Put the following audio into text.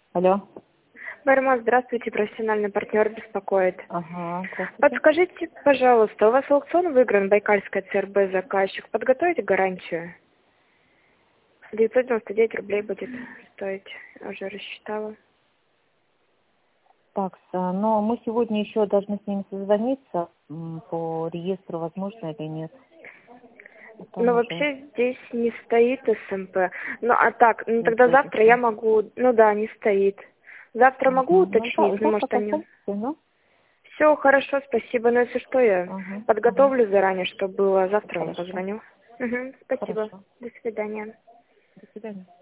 Алло. Барма, здравствуйте, профессиональный партнер беспокоит. Ага, здравствуйте. Подскажите, пожалуйста, у вас аукцион выигран, Байкальская ЦРБ заказчик. Подготовите гарантию? 999 рублей будет стоить. Я уже рассчитала. Так, но мы сегодня еще должны с ними созвониться по реестру, возможно или нет. Ну, вообще здесь не стоит СМП. Ну, а так, ну, тогда завтра я могу... Ну да, не стоит. Завтра могу уточнить, ну, может, они... Все, хорошо, спасибо. Но если что, я подготовлю заранее, чтобы было. Завтра вам позвоню. Спасибо. Хорошо. До свидания. До свидания.